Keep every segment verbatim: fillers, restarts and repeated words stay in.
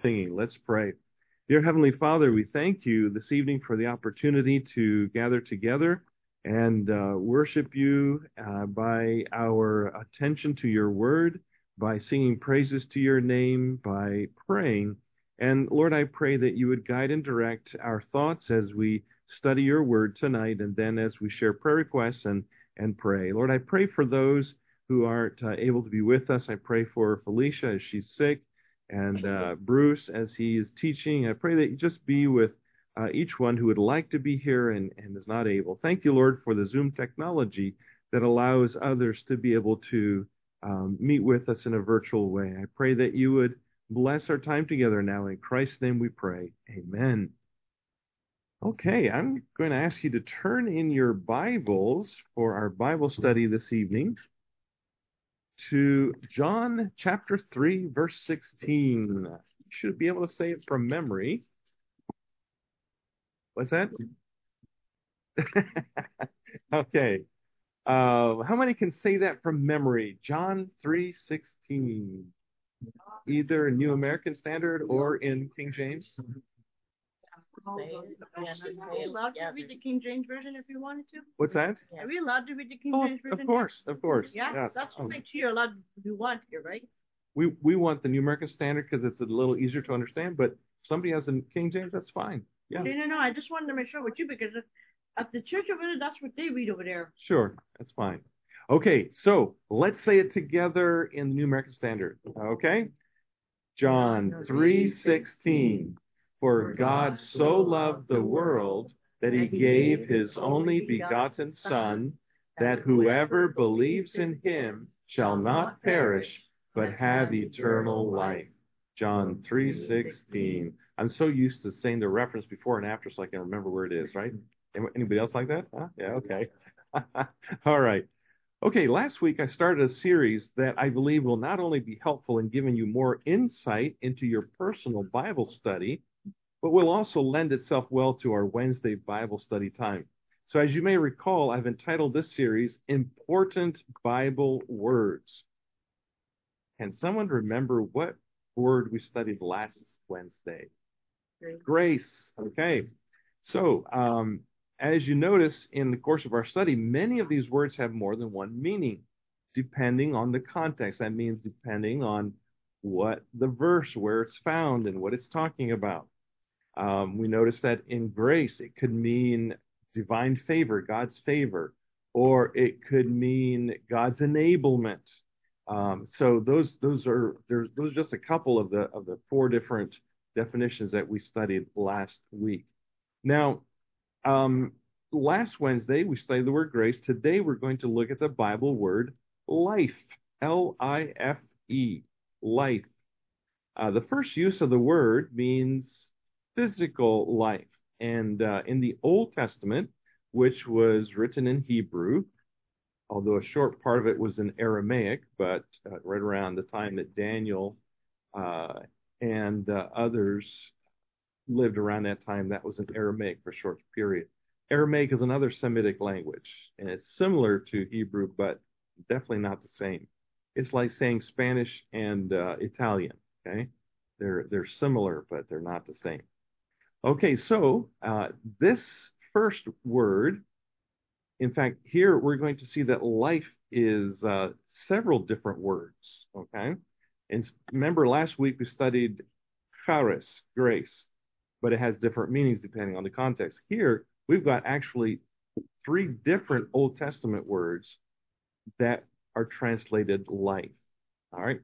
singing. Let's pray. Dear Heavenly Father, we thank you this evening for the opportunity to gather together and uh, worship you uh, by our attention to your word, by singing praises to your name, by praying. And Lord, I pray that you would guide and direct our thoughts as we study your word tonight and then as we share prayer requests and, and pray. Lord, I pray for those who aren't uh, able to be with us. I pray for Felicia as she's sick and uh, Bruce as he is teaching. I pray that you just be with uh, each one who would like to be here and, and is not able. Thank you, Lord, for the Zoom technology that allows others to be able to um, meet with us in a virtual way. I pray that you would bless our time together now. In Christ's name we pray. Amen. Okay, I'm going to ask you to turn in your Bibles for our Bible study this evening to John chapter three, verse sixteen. You should be able to say it from memory. What's that? Okay. Uh, how many can say that from memory? John three sixteen. Either in New American Standard or in King James? Are we allowed to read the King James Version if you wanted to? What's that? Are we allowed to read the King Oh, James Version? of course, of course. Yeah, yes. that's what Oh. makes you allowed to want here, right? We we want the New American Standard because it's a little easier to understand, but if somebody has a King James, that's fine. Yeah. No, no, no. I just wanted to make sure with you because at the church over there, that's what they read over there. Sure, that's fine. Okay, so let's say it together in the New American Standard. Okay? John three sixteen. For God so loved the world that he gave his only begotten Son, that whoever believes in him shall not perish, but have eternal life. John three sixteen. I'm so used to saying the reference before and after so I can remember where it is, right? Anybody else like that? Huh? Yeah, okay. All right. Okay, last week I started a series that I believe will not only be helpful in giving you more insight into your personal Bible study, but will also lend itself well to our Wednesday Bible study time. So as you may recall, I've entitled this series, Important Bible Words. Can someone remember what word we studied last Wednesday? Grace. Grace. Okay. So, um, as you notice in the course of our study, many of these words have more than one meaning, depending on the context. That means depending on what the verse, where it's found, and what it's talking about. Um, we notice that in grace, it could mean divine favor, God's favor, or it could mean God's enablement. Um, so those those are there's those are just a couple of the of the four different definitions that we studied last week. Now, um, last Wednesday we studied the word grace. Today we're going to look at the Bible word life, L I F E, life. Uh, the first use of the word means physical life. And uh, in the Old Testament, which was written in Hebrew, although a short part of it was in Aramaic, but uh, right around the time that Daniel uh, and uh, others lived around that time, that was in Aramaic for a short period. Aramaic is another Semitic language, and it's similar to Hebrew, but definitely not the same. It's like saying Spanish and uh, Italian. Okay, they're they're similar, but they're not the same. Okay, so uh, this first word, in fact, here we're going to see that life is uh, several different words. Okay, and remember last week we studied charis, grace, but it has different meanings depending on the context. Here we've got actually three different Old Testament words that are translated life. All right,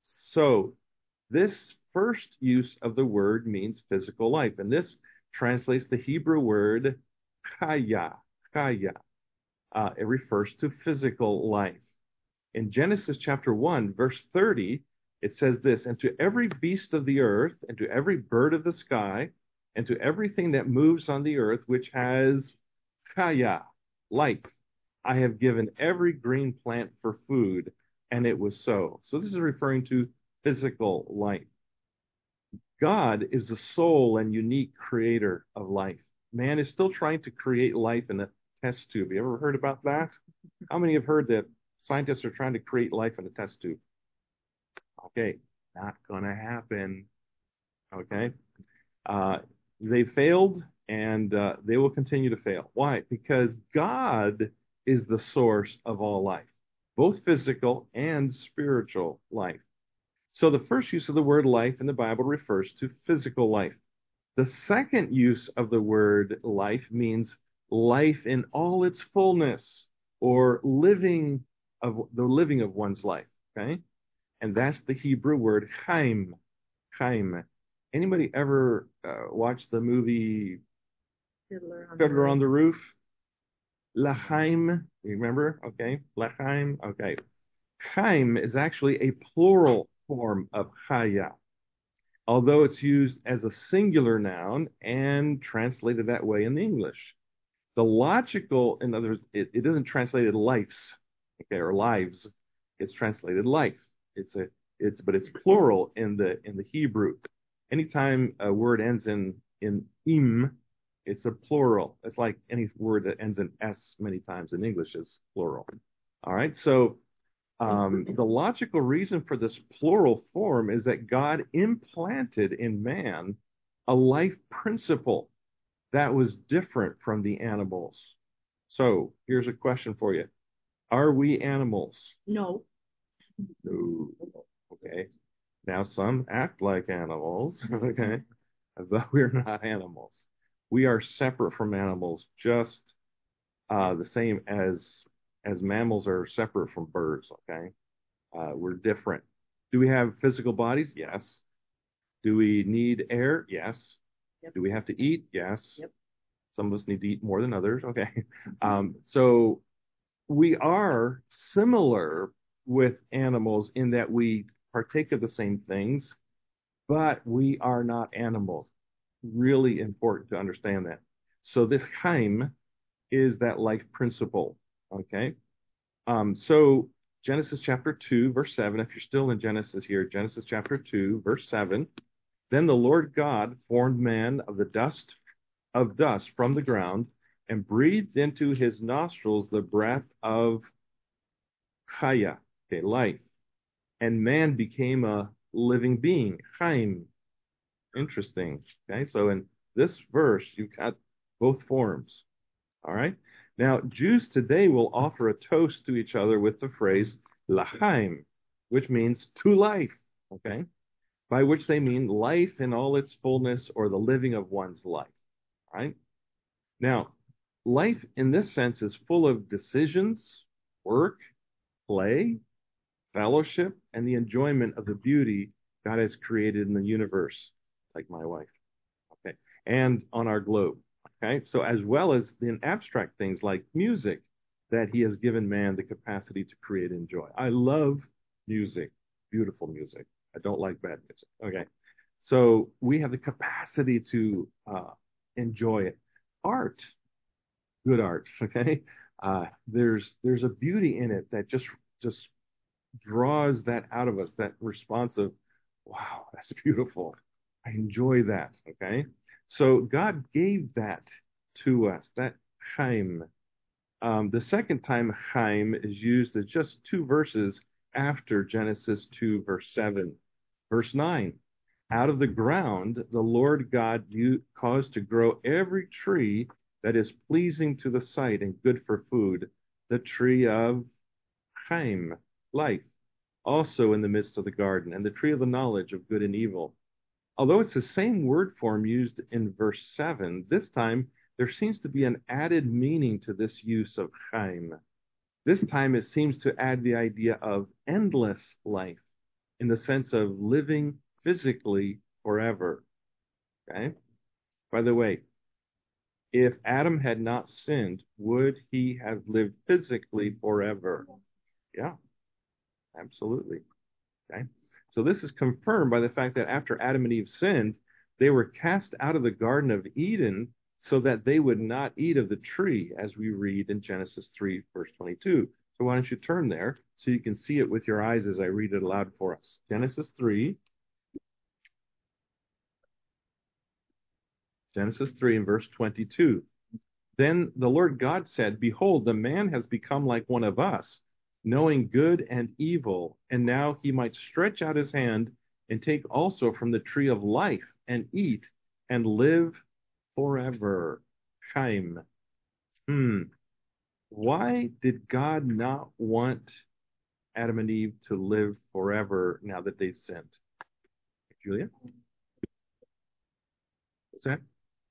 so this first use of the word means physical life, and this translates the Hebrew word chaya, chaya. Uh, it refers to physical life. In Genesis chapter one, verse thirty, it says this, and to every beast of the earth, and to every bird of the sky, and to everything that moves on the earth, which has chaya, life, I have given every green plant for food, and it was so. So this is referring to physical life. God is the sole and unique creator of life. Man is still trying to create life in a test tube. You ever heard about that? How many have heard that scientists are trying to create life in a test tube? Okay, not gonna happen. Okay. Uh, they failed and uh, they will continue to fail. Why? Because God is the source of all life, both physical and spiritual life. So the first use of the word life in the Bible refers to physical life. The second use of the word life means life in all its fullness or living of the living of one's life. Okay. And that's the Hebrew word chaim. Chaim. Anybody ever uh, watched the movie Fiddler on the Fiddler on Roof. the Roof? Lachaim, you remember? Okay, Lachaim. Okay, Chaim is actually a plural form of Chaya, although it's used as a singular noun and translated that way in the English. The logical, in other words, it, it isn't translated lives, okay, or lives. It's translated life. It's a, it's, but it's plural in the in the Hebrew. Anytime a word ends in in im, it's a plural. It's like any word that ends in s many times in English is plural. All right, so um, the logical reason for this plural form is that God implanted in man a life principle that was different from the animals. So here's a question for you. Are we animals? No. No. Okay. Now some act like animals, okay, but we're not animals. We are separate from animals, just uh, the same as as mammals are separate from birds, okay? Uh, we're different. Do we have physical bodies? Yes. Do we need air? Yes. Yep. Do we have to eat? Yes. Yep. Some of us need to eat more than others. Okay. Um, so we are similar with animals in that we partake of the same things, but we are not animals. Really important to understand that. So this chaim is that life principle. Okay. Um, so Genesis chapter two, verse seven, if you're still in Genesis here, Genesis chapter two, verse seven, then the Lord God formed man of the dust of dust from the ground and breathed into his nostrils the breath of chaya, okay, life. And man became a living being, chaim. Interesting. Okay, so in this verse, you've got both forms. All right. Now, Jews today will offer a toast to each other with the phrase lachaim, which means to life. Okay, by which they mean life in all its fullness or the living of one's life. All right. Now, life in this sense is full of decisions, work, play, fellowship, and the enjoyment of the beauty God has created in the universe, like my wife, okay, and on our globe, okay? So as well as in abstract things like music that he has given man the capacity to create and enjoy. I love music, beautiful music. I don't like bad music, okay? So we have the capacity to uh, enjoy it. Art, good art, okay? Uh, there's there's a beauty in it that just just draws that out of us, that response of, wow, that's beautiful. I enjoy that. Okay. So God gave that to us, that chaim. Um, the second time chaim is used as just two verses after Genesis two, verse seven. Verse nine, out of the ground, the Lord God you caused to grow every tree that is pleasing to the sight and good for food, the tree of chaim, life, also in the midst of the garden, and the tree of the knowledge of good and evil. Although it's the same word form used in verse seven, this time there seems to be an added meaning to this use of chaim. This time it seems to add the idea of endless life in the sense of living physically forever. Okay? By the way, if Adam had not sinned, would he have lived physically forever? Yeah, absolutely. Okay. So this is confirmed by the fact that after Adam and Eve sinned, they were cast out of the Garden of Eden so that they would not eat of the tree, as we read in Genesis three, verse twenty-two. So why don't you turn there so you can see it with your eyes as I read it aloud for us. Genesis three, Genesis three and verse twenty-two. Then the Lord God said, behold, the man has become like one of us, knowing good and evil, and now he might stretch out his hand and take also from the tree of life and eat and live forever. Chaim. Hmm. Why did God not want Adam and Eve to live forever now that they've sinned? Julia? What's that?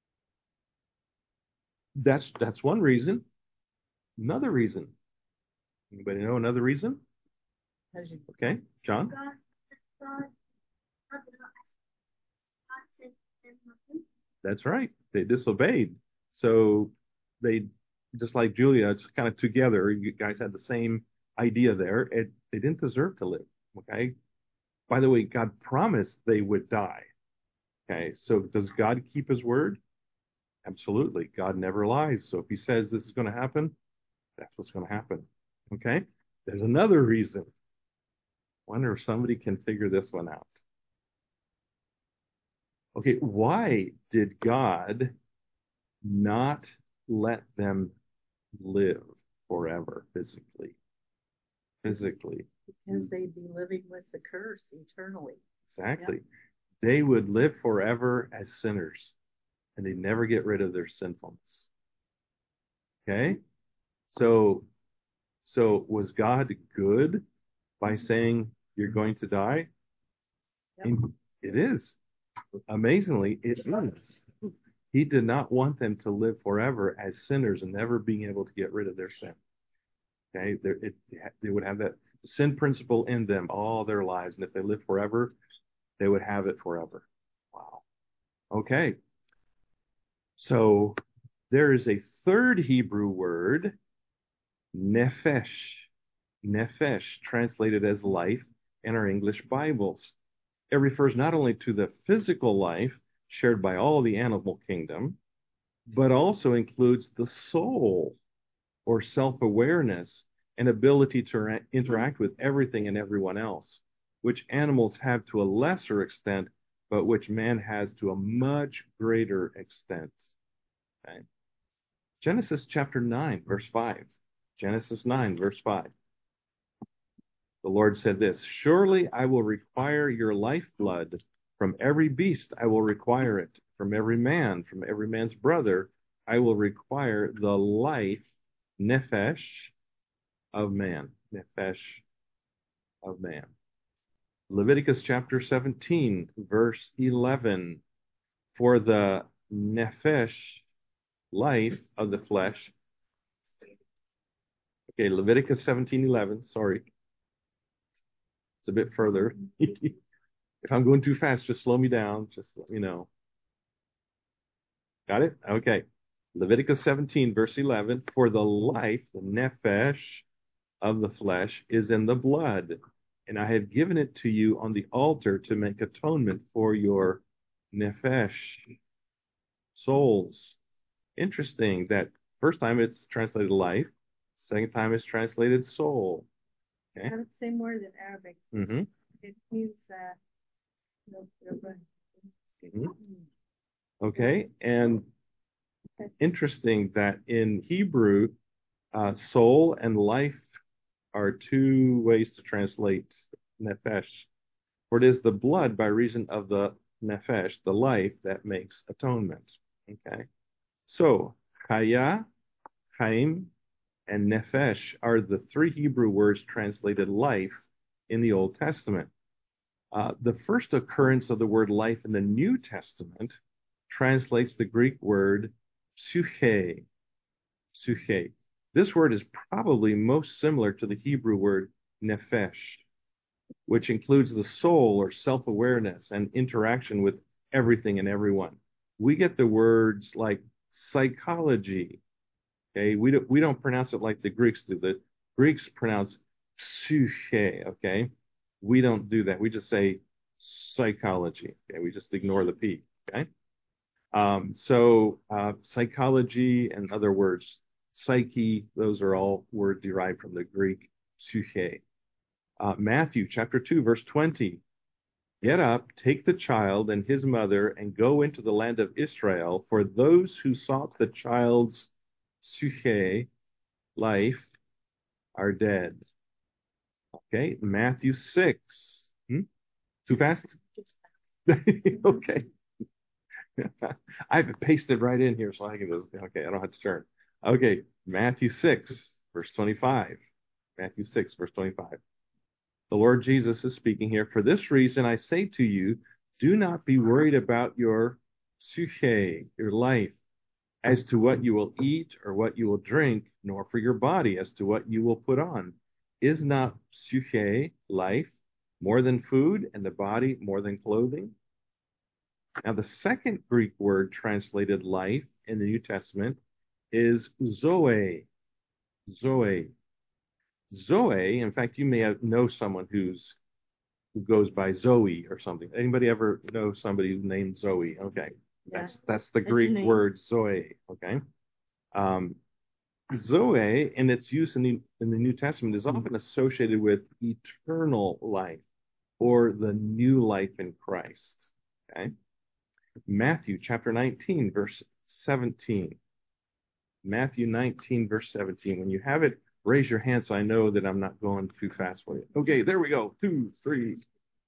That's that's one reason. Another reason. Anybody know another reason? Okay, John? God, God, God, God said nothing. That's right. They disobeyed. So they, just like Julia, just kind of together, you guys had the same idea there. It, they didn't deserve to live. Okay. By the way, God promised they would die. Okay. So does God keep his word? Absolutely. God never lies. So if he says this is going to happen, that's what's going to happen. Okay. There's another reason. Wonder if somebody can figure this one out. Okay. Why did God not let them live forever physically? Physically. Because they'd be living with the curse eternally. Exactly. Yep. They would live forever as sinners and they'd never get rid of their sinfulness. Okay? So, so was God good by saying you're going to die? Yep. It is. Amazingly, it is. He did not want them to live forever as sinners and never being able to get rid of their sin. Okay, it, they would have that sin principle in them all their lives, and if they live forever, they would have it forever. Wow. Okay. So there is a third Hebrew word, nephesh. Nephesh, translated as life in our English Bibles. It refers not only to the physical life shared by all the animal kingdom, but also includes the soul or self-awareness and ability to interact with everything and everyone else, which animals have to a lesser extent, but which man has to a much greater extent. Okay. Genesis chapter nine, verse five. Genesis nine, verse five. The Lord said this, surely I will require your lifeblood. From every beast I will require it. From every man, from every man's brother, I will require the life, nephesh, of man. Nephesh of man. Leviticus chapter seventeen, verse eleven. For the nephesh, life of the flesh. Okay, Leviticus seventeen eleven. Sorry. It's a bit further. If I'm going too fast, just slow me down. Just let me know. Got it? Okay. Leviticus seventeen, verse eleven. For the life, the nephesh of the flesh, is in the blood, and I have given it to you on the altar to make atonement for your nephesh, souls. Interesting that first time it's translated life, second time it's translated soul. Okay. It's the same word in Arabic. Mm-hmm. It means uh, no, no, mm-hmm. Okay, and interesting that in Hebrew, uh, soul and life are two ways to translate nephesh. For it is the blood by reason of the nephesh, the life, that makes atonement. Okay, so chaya, chaim, and nephesh are the three Hebrew words translated life in the Old Testament. Uh, the first occurrence of the word life in the New Testament translates the Greek word psyche. Psyche. This word is probably most similar to the Hebrew word nephesh, which includes the soul or self-awareness and interaction with everything and everyone. We get the words like psychology. Okay, we don't we don't pronounce it like the Greeks do. The Greeks pronounce psyche. Okay, we don't do that. We just say psychology. Okay, we just ignore the P. Okay, um, so uh, psychology and other words, psyche, those are all words derived from the Greek psyche. Uh, Matthew chapter two, verse twenty. Get up, take the child and his mother, and go into the land of Israel, for those who sought the child's psyche, life, are dead. Okay, Matthew six. Hmm? Too fast? Okay. I have it pasted right in here so I can just, okay, I don't have to turn. Okay, Matthew six, verse twenty-five. Matthew six, verse twenty-five. The Lord Jesus is speaking here. For this reason, I say to you, do not be worried about your psyche, your life, as to what you will eat or what you will drink, nor for your body as to what you will put on. Is not psyche, life, more than food, and the body more than clothing? Now, the second Greek word translated life in the New Testament is zoe. Zoe. Zoe, in fact, you may have, know someone who's who goes by Zoe or something. Anybody ever know somebody named Zoe? Okay. That's that's the Greek word Zoe. Okay. Um, Zoe, in its use in the in the New Testament, is often associated with eternal life or the new life in Christ. Okay. Matthew chapter nineteen, verse seventeen. Matthew nineteen, verse seventeen. When you have it, raise your hand so I know that I'm not going too fast for you. Okay, there we go. Two, three.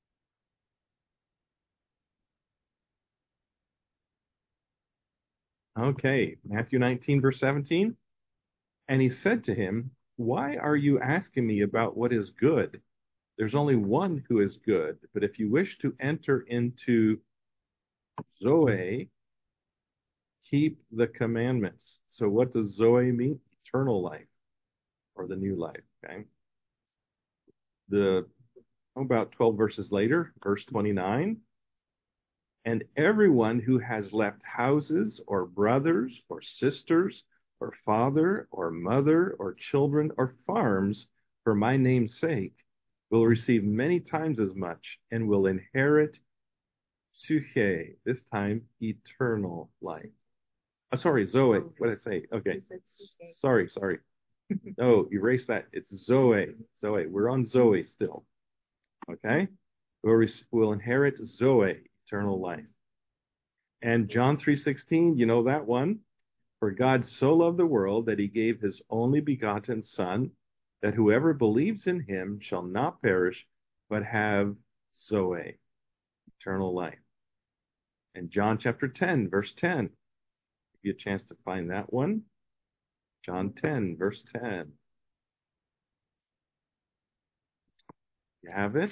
Okay, Matthew nineteen, verse seventeen. And he said to him, why are you asking me about what is good? There's only one who is good. But if you wish to enter into Zoe, keep the commandments. So what does Zoe mean? Eternal life or the new life. Okay. The about twelve verses later, verse twenty-nine. And everyone who has left houses or brothers or sisters or father or mother or children or farms for my name's sake will receive many times as much and will inherit psyche, this time eternal life. Oh, sorry, Zoe. What did I say? Okay. Sorry, sorry. No, erase that. It's Zoe. Zoe. We're on Zoe still. Okay? We'll, we'll inherit Zoe, eternal life. And John three sixteen, you know that one? For God so loved the world that he gave his only begotten Son, that whoever believes in him shall not perish, but have Zoe, eternal life. And John chapter ten, verse ten. Give you a chance to find that one. John ten, verse ten. You have it?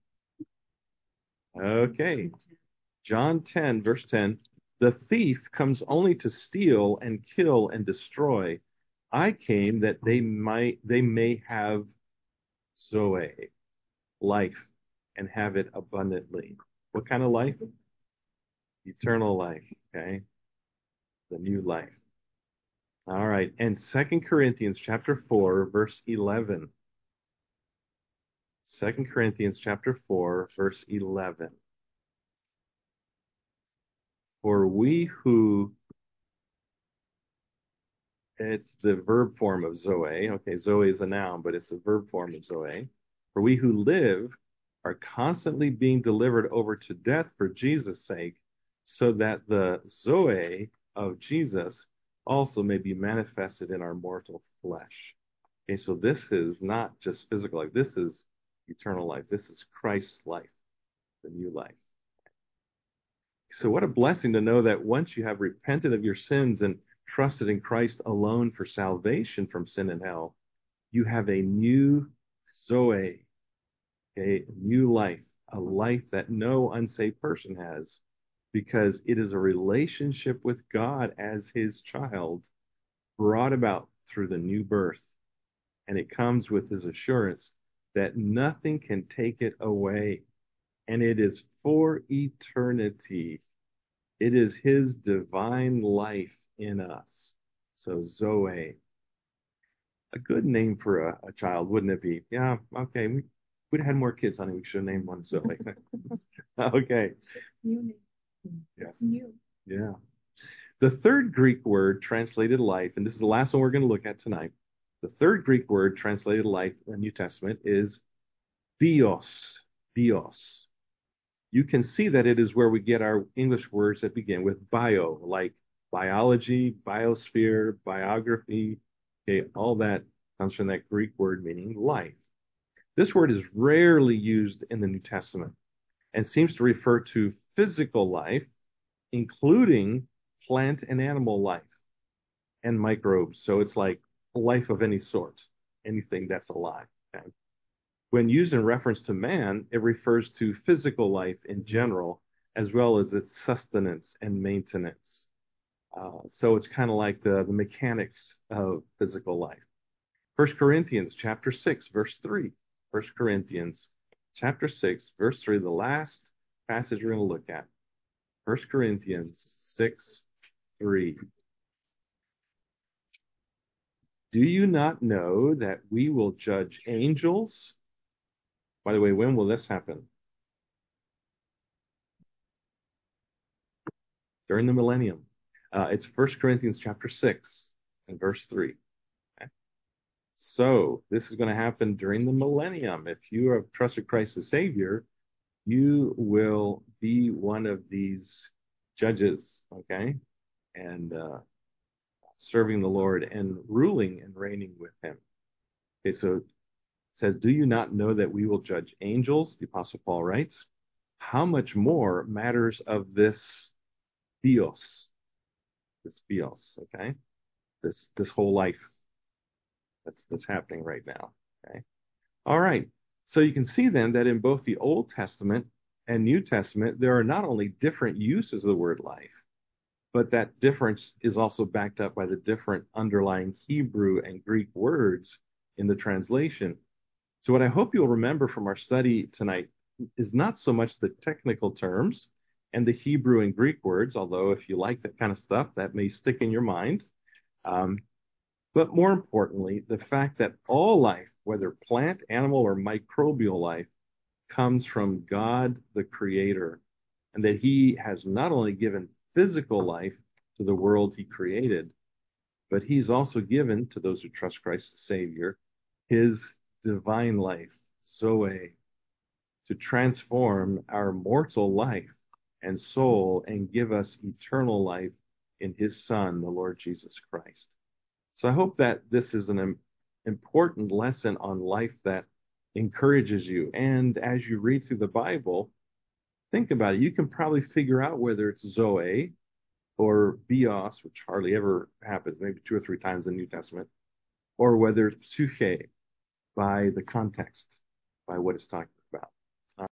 Okay. John ten, verse ten. The thief comes only to steal and kill and destroy. I came that they might they may have Zoe, life, and have it abundantly. What kind of life? Eternal life, okay? The new life. All right. And Second Corinthians chapter four, verse eleven. Second Corinthians chapter four, verse eleven. For we who, it's the verb form of Zoe. Okay, Zoe is a noun, but it's the verb form of Zoe. For we who live are constantly being delivered over to death for Jesus' sake, so that the Zoe of Jesus also may be manifested in our mortal flesh. Okay, so this is not just physical life. This is eternal life. This is Christ's life, the new life. So what a blessing to know that once you have repented of your sins and trusted in Christ alone for salvation from sin and hell, you have a new Zoe, a new life, a life that no unsaved person has, because it is a relationship with God as his child brought about through the new birth. And it comes with his assurance that nothing can take it away. And it is for eternity. It is his divine life in us. So Zoe, a good name for a, a child, wouldn't it be? Yeah, okay. We, we'd have had more kids, honey. We should have named one Zoe. Okay. New. Yes. New. Yeah. The third Greek word translated life, and this is the last one we're going to look at tonight. The third Greek word translated life in the New Testament is bios. Bios. You can see that it is where we get our English words that begin with bio, like biology, biosphere, biography. Okay, all that comes from that Greek word meaning life. This word is rarely used in the New Testament. and seems to refer to physical life, including plant and animal life and microbes. So it's like life of any sort, anything that's alive. Okay? When used in reference to man, it refers to physical life in general, as well as its sustenance and maintenance. Uh, so it's kind of like the, the mechanics of physical life. First Corinthians chapter six, verse three. First Corinthians chapter six, verse three, the last passage we're going to look at. First Corinthians six, three. Do you not know that we will judge angels? By the way, when will this happen? During the millennium. Uh, it's First Corinthians chapter six and verse three. Okay? So this is going to happen during the millennium. If you have trusted Christ as Savior, you will be one of these judges, okay? And uh, serving the Lord and ruling and reigning with him. Okay, so it says, do you not know that we will judge angels? The Apostle Paul writes, how much more matters of this bios, this bios, okay? This this whole life that's that's happening right now, okay? All right. So you can see then that in both the Old Testament and New Testament, there are not only different uses of the word life, but that difference is also backed up by the different underlying Hebrew and Greek words in the translation. So what I hope you'll remember from our study tonight is not so much the technical terms and the Hebrew and Greek words, although if you like that kind of stuff, that may stick in your mind. Um, but more importantly, the fact that all life, whether plant, animal, or microbial life, comes from God, the Creator, and that He has not only given physical life to the world He created, but He's also given to those who trust Christ as Savior His divine life, Zoe, to transform our mortal life and soul and give us eternal life in His Son, the Lord Jesus Christ. So I hope that this is an important lesson on life that encourages you. And as you read through the Bible, think about it. You can probably figure out whether it's Zoe or bios, which hardly ever happens, maybe two or three times in the New Testament, or whether it's psyche by the context, by what it's talking about.